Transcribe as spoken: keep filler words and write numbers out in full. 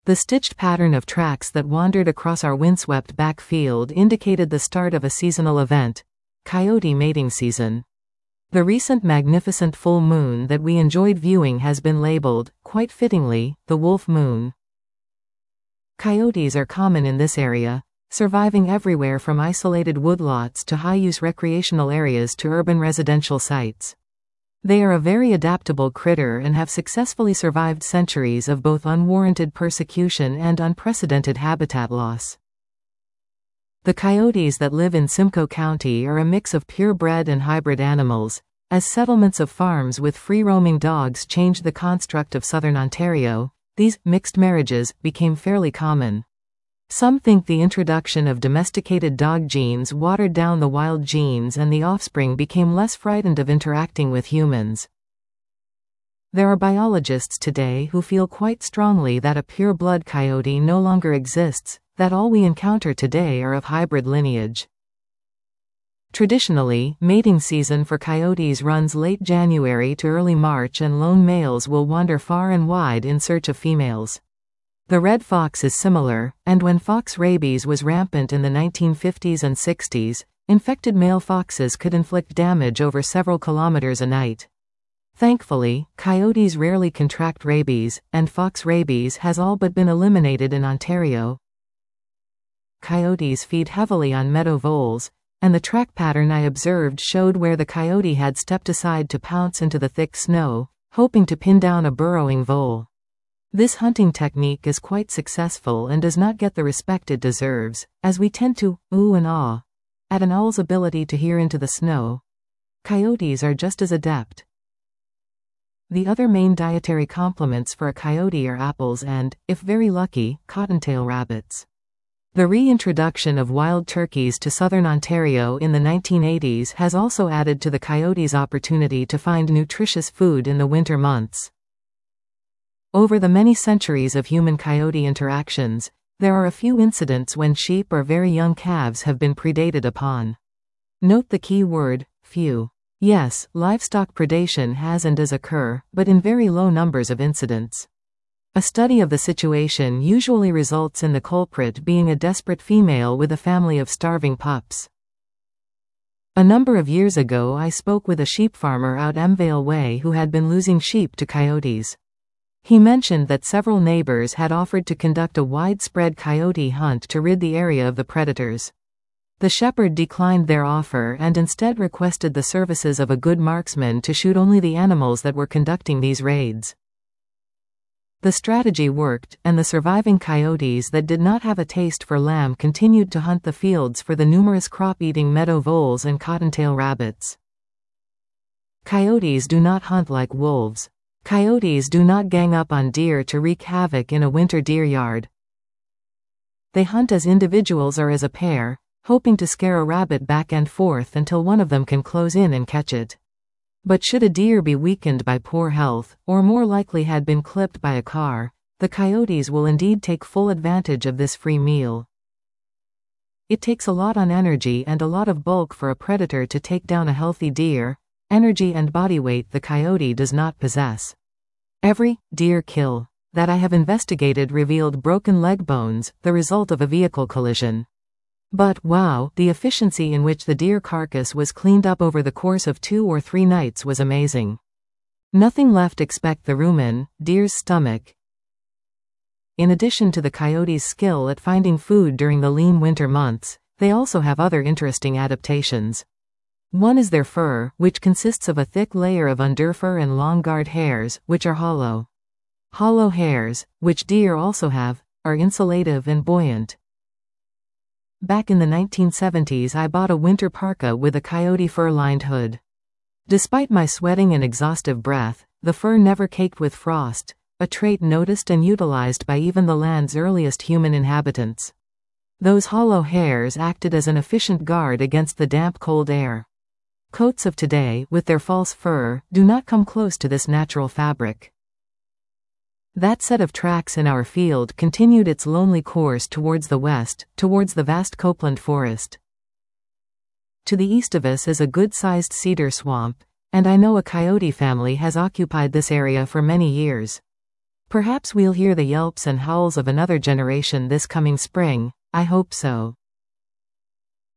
The stitched pattern of tracks that wandered across our windswept back field indicated the start of a seasonal event, coyote mating season. The recent magnificent full moon that we enjoyed viewing has been labeled, quite fittingly, the wolf moon. Coyotes are common in this area, surviving everywhere from isolated woodlots to high-use recreational areas to urban residential sites. They are a very adaptable critter and have successfully survived centuries of both unwarranted persecution and unprecedented habitat loss. The coyotes that live in Simcoe County are a mix of purebred and hybrid animals. As settlements of farms with free-roaming dogs changed the construct of southern Ontario, these mixed marriages became fairly common. Some think the introduction of domesticated dog genes watered down the wild genes and the offspring became less frightened of interacting with humans. There are biologists today who feel quite strongly that a pure-blood coyote no longer exists, that all we encounter today are of hybrid lineage. Traditionally, mating season for coyotes runs late January to early March, and lone males will wander far and wide in search of females. The red fox is similar, and when fox rabies was rampant in the nineteen fifties and sixties, infected male foxes could inflict damage over several kilometers a night. Thankfully, coyotes rarely contract rabies, and fox rabies has all but been eliminated in Ontario. Coyotes feed heavily on meadow voles, and the track pattern I observed showed where the coyote had stepped aside to pounce into the thick snow, hoping to pin down a burrowing vole. This hunting technique is quite successful and does not get the respect it deserves, as we tend to ooh and ah at an owl's ability to hear into the snow. Coyotes are just as adept. The other main dietary complements for a coyote are apples and, if very lucky, cottontail rabbits. The reintroduction of wild turkeys to southern Ontario in the nineteen eighties has also added to the coyote's opportunity to find nutritious food in the winter months. Over the many centuries of human-coyote interactions, there are a few incidents when sheep or very young calves have been predated upon. Note the key word, few. Yes, livestock predation has and does occur, but in very low numbers of incidents. A study of the situation usually results in the culprit being a desperate female with a family of starving pups. A number of years ago I spoke with a sheep farmer out Emvale Way who had been losing sheep to coyotes. He mentioned that several neighbors had offered to conduct a widespread coyote hunt to rid the area of the predators. The shepherd declined their offer and instead requested the services of a good marksman to shoot only the animals that were conducting these raids. The strategy worked, and the surviving coyotes that did not have a taste for lamb continued to hunt the fields for the numerous crop-eating meadow voles and cottontail rabbits. Coyotes do not hunt like wolves. Coyotes do not gang up on deer to wreak havoc in a winter deer yard. They hunt as individuals or as a pair, hoping to scare a rabbit back and forth until one of them can close in and catch it. But should a deer be weakened by poor health, or more likely had been clipped by a car, the coyotes will indeed take full advantage of this free meal. It takes a lot on energy and a lot of bulk for a predator to take down a healthy deer, energy and body weight the coyote does not possess. Every deer kill that I have investigated revealed broken leg bones, the result of a vehicle collision. But, wow, the efficiency in which the deer carcass was cleaned up over the course of two or three nights was amazing. Nothing left except the rumen, deer's stomach. In addition to the coyote's skill at finding food during the lean winter months, they also have other interesting adaptations. One is their fur, which consists of a thick layer of underfur and long guard hairs, which are hollow. Hollow hairs, which deer also have, are insulative and buoyant. Back in the nineteen seventies I bought a winter parka with a coyote fur-lined hood. Despite my sweating and exhaustive breath, the fur never caked with frost, a trait noticed and utilized by even the land's earliest human inhabitants. Those hollow hairs acted as an efficient guard against the damp cold air. Coats of today, with their false fur, do not come close to this natural fabric. That set of tracks in our field continued its lonely course towards the west, towards the vast Copeland forest. To the east of us is a good-sized cedar swamp, and I know a coyote family has occupied this area for many years. Perhaps we'll hear the yelps and howls of another generation this coming spring. I hope so.